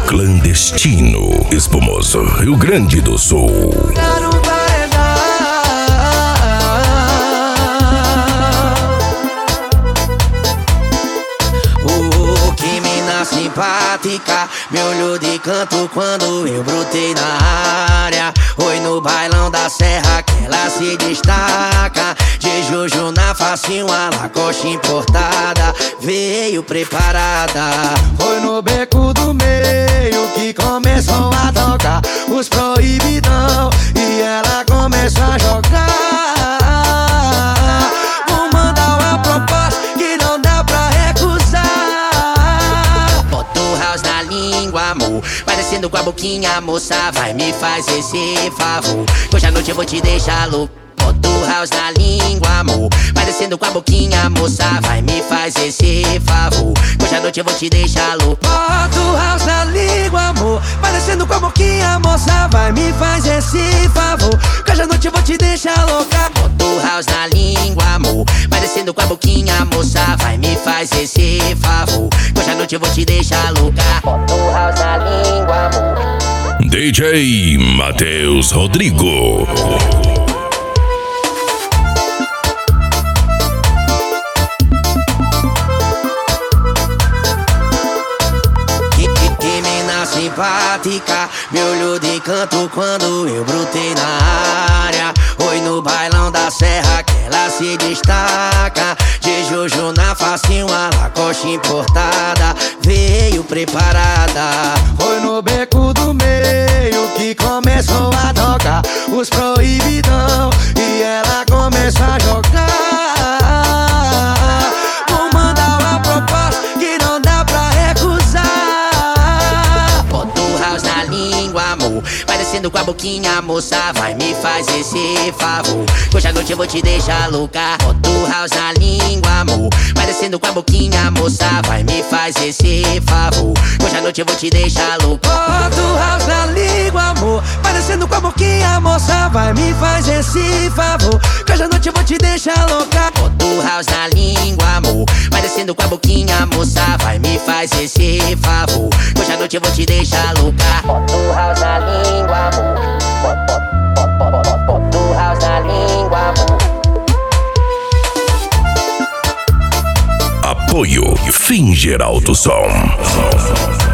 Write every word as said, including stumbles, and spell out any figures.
Clandestino, Espumoso, Rio Grande do Sul. Oh, que mina simpática, me olhou de canto quando eu brotei na área. Oi, no bailão da serra que ela se destaca. De Juju na face, uma Lacoste importada, veio preparada. Foi no beco do meio que começou a tocar os proibidão e ela começou a jogar. Vou mandar uma proposta que não dá pra recusar. Bota o house na língua, amor, vai descendo com a boquinha, moça, vai me faz esse favor. Hoje à noite eu vou te deixar louco. Bota o house na língua, amor, vai descendo com a boquinha, moça, vai me faz esse favor. Hoje à noite eu vou te deixar louco. Bota o house na língua, amor, vai descendo com a boquinha, moça, vai me faz esse favor. Hoje à noite eu vou te deixar louca. Bota o house na língua, amor, vai descendo com a boquinha, moça, vai me faz esse favor. Hoje à noite eu vou te deixar louca. Bota o house na língua, amor. D J Matheus Rodrigo. Simpática, me olhou de canto quando eu brotei na área. Oi, no bailão da serra que ela se destaca. De Juju na face, uma Lacoste importada, veio preparada. Foi no beco do meio que começou a tocar os proibidão e ela começou a jogar. Vou mandar uma proposta que não dá pra recusar. Na língua, amor, vai descendo com a boquinha, moça, vai me faz esse favor. Hoje à noite eu vou te deixar louca. Bota o house na língua, amor, vai descendo com a boquinha, moça, vai me faz esse favor. Hoje à noite eu vou te deixar louca. Bota o house na língua, amor, vai descendo com a boquinha, moça, vai me faz esse favor. Hoje à noite eu vou te deixar louca. Bota o house na língua, amor, vai descendo com a boquinha, moça, vai me faz esse favor. Hoje à noite eu vou te deixar louca. Bota o house na língua, amor. Bota o house na língua, amor. Apoio Finger Alto Som.